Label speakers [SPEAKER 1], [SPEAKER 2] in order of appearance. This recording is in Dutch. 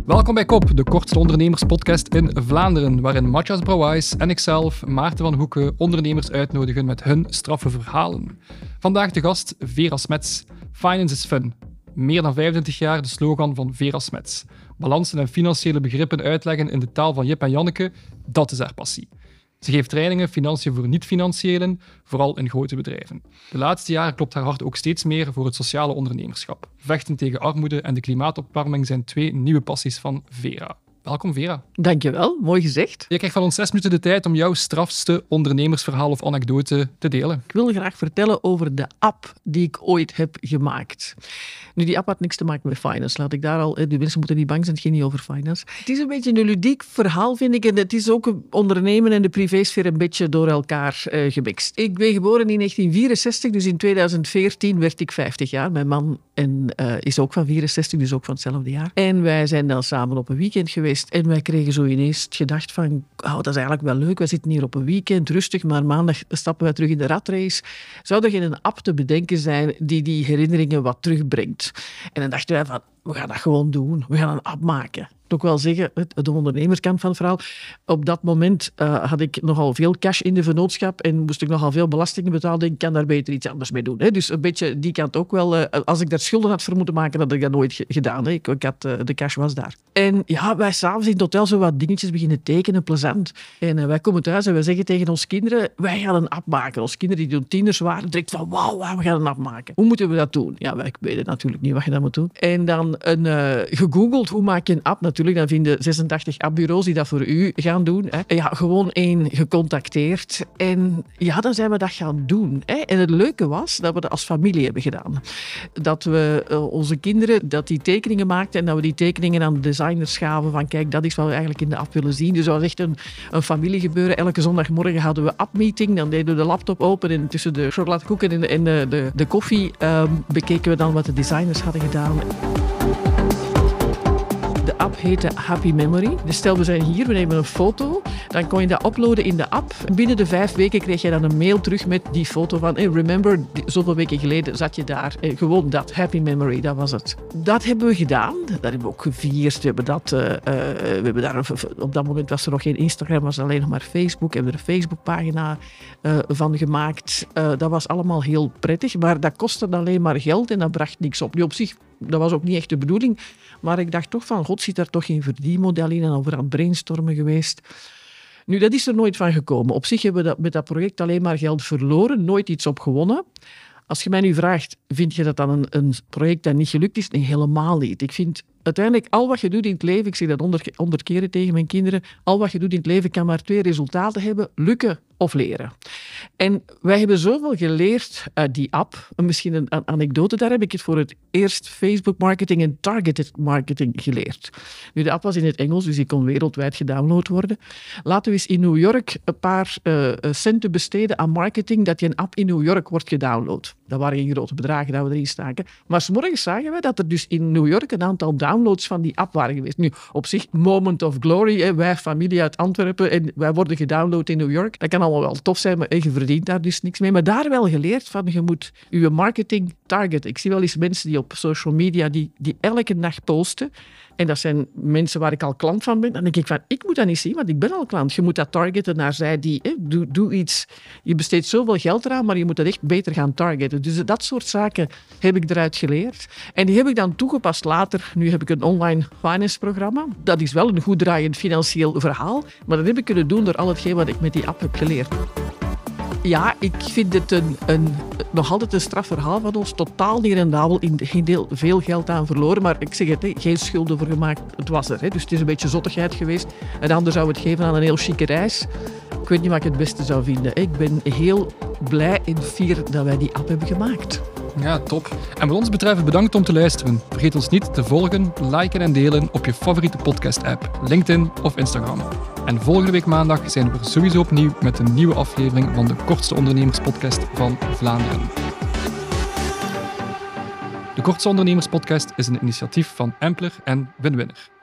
[SPEAKER 1] Welkom bij Kop, de kortste ondernemerspodcast in Vlaanderen, waarin Matthias Brouwijs en ikzelf, Maarten van Hoeken, ondernemers uitnodigen met hun straffe verhalen. Vandaag de gast Vera Smets. Finance is fun. Meer dan 25 jaar de slogan van Vera Smets. Balansen en financiële begrippen uitleggen in de taal van Jip en Janneke, dat is haar passie. Ze geeft trainingen financiën voor niet-financiëlen, vooral in grote bedrijven. De laatste jaren klopt haar hart ook steeds meer voor het sociale ondernemerschap. Vechten tegen armoede en de klimaatopwarming zijn twee nieuwe passies van Vera. Welkom, Vera.
[SPEAKER 2] Dankjewel, mooi gezegd.
[SPEAKER 1] Je krijgt van ons 6 minuten de tijd om jouw strafste ondernemersverhaal of anekdote te delen.
[SPEAKER 2] Ik wil graag vertellen over de app die ik ooit heb gemaakt. Nu, die app had niks te maken met finance. Laat ik daar al... De mensen moeten niet bang zijn, het ging niet over finance. Het is een beetje een ludiek verhaal, vind ik. En het is ook ondernemen en de privésfeer een beetje door elkaar gemixt. Ik ben geboren in 1964, dus in 2014 werd ik 50 jaar. Mijn man is ook van 64, dus ook van hetzelfde jaar. En wij zijn dan samen op een weekend geweest. En wij kregen zo ineens het gedacht van, dat is eigenlijk wel leuk. We zitten hier op een weekend, rustig, maar maandag stappen wij terug in de ratrace. Zou er geen app te bedenken zijn die herinneringen wat terugbrengt? En dan dachten wij van, we gaan dat gewoon doen. We gaan een app maken. Ik wil wel zeggen, de ondernemerskant van het verhaal. Op dat moment had ik nogal veel cash in de vennootschap en moest ik nogal veel belastingen betalen. Ik kan daar beter iets anders mee doen. Hè. Dus een beetje die kant ook wel. Als ik daar schulden had voor moeten maken, had ik dat nooit gedaan. Hè. Ik had, de cash was daar. En ja, wij s'avonds in het hotel zo wat dingetjes beginnen tekenen, plezant. En wij komen thuis en wij zeggen tegen onze kinderen, wij gaan een app maken. Onze kinderen die toen tieners waren, direct van, wauw, we gaan een app maken. Hoe moeten we dat doen? Ja, wij weten natuurlijk niet wat je dat moet doen. En dan gegoogeld, hoe maak je een app? Natuurlijk, dan vinden 86 appbureaus die dat voor u gaan doen. Hè. Ja, gewoon één gecontacteerd. En ja, dan zijn we dat gaan doen. Hè. En het leuke was dat we dat als familie hebben gedaan. Dat we onze kinderen, dat die tekeningen maakten en dat we die tekeningen aan de designers gaven van kijk, dat is wat we eigenlijk in de app willen zien. Dus dat was echt een familiegebeuren. Elke zondagmorgen hadden we appmeeting. Dan deden we de laptop open en tussen de chocoladekoeken en de koffie bekeken we dan wat de designers hadden gedaan. De app heette Happy Memory. Dus stel, we zijn hier, we nemen een foto. Dan kon je dat uploaden in de app. Binnen de 5 weken kreeg je dan een mail terug met die foto van remember, zoveel weken geleden zat je daar. Gewoon dat, Happy Memory, dat was het. Dat hebben we gedaan. Dat hebben we ook gevierd. We hebben daar, op dat moment was er nog geen Instagram, was alleen nog maar Facebook. We hebben er een Facebookpagina van gemaakt. Dat was allemaal heel prettig, maar dat kostte alleen maar geld en dat bracht niks op. Nu op zich, dat was ook niet echt de bedoeling, maar ik dacht toch van, god, zit daar toch geen verdienmodel in en over aan het brainstormen geweest. Nu, dat is er nooit van gekomen. Op zich hebben we met dat project alleen maar geld verloren, nooit iets op gewonnen. Als je mij nu vraagt, vind je dat dan een project dat niet gelukt is? Nee, helemaal niet. Ik vind uiteindelijk, al wat je doet in het leven, ik zeg dat 100 keren tegen mijn kinderen, al wat je doet in het leven kan maar 2 resultaten hebben, lukken of leren. En wij hebben zoveel geleerd uit die app. Misschien een anekdote, daar heb ik het voor het eerst Facebook marketing en targeted marketing geleerd. Nu, de app was in het Engels, dus die kon wereldwijd gedownload worden. Laten we eens in New York een paar centen besteden aan marketing, dat je een app in New York wordt gedownload. Dat waren geen grote bedragen dat we erin staken. Maar 's morgens zagen wij dat er dus in New York een aantal downloads van die app waren geweest. Nu, op zich, moment of glory. Hè. Wij, familie uit Antwerpen, en wij worden gedownload in New York. Dat kan allemaal wel tof zijn, maar je verdient daar dus niks mee. Maar daar wel geleerd van, je moet je marketing targeten. Ik zie wel eens mensen die op social media die elke nacht posten. En dat zijn mensen waar ik al klant van ben. Dan denk ik van, ik moet dat niet zien, want ik ben al klant. Je moet dat targeten naar zij die, doe iets. Je besteedt zoveel geld eraan, maar je moet dat echt beter gaan targeten. Dus dat soort zaken heb ik eruit geleerd. En die heb ik dan toegepast later. Nu heb ik een online finance programma. Dat is wel een goed draaiend financieel verhaal. Maar dat heb ik kunnen doen door al hetgeen wat ik met die app heb geleerd. Ja, ik vind het nog altijd een strafverhaal van ons. Totaal niet rendabel, in geen deel veel geld aan verloren. Maar ik zeg het, geen schulden voor gemaakt. Het was er. Dus het is een beetje zottigheid geweest. Een ander zou het geven aan een heel chique reis. Ik weet niet wat ik het beste zou vinden. Ik ben heel blij en fier dat wij die app hebben gemaakt.
[SPEAKER 1] Ja, top. En wat ons betreft bedankt om te luisteren. Vergeet ons niet te volgen, liken en delen op je favoriete podcast-app, LinkedIn of Instagram. En volgende week maandag zijn we er sowieso opnieuw met een nieuwe aflevering van de kortste ondernemerspodcast van Vlaanderen. De kortste ondernemerspodcast is een initiatief van Ampler en Winwinner.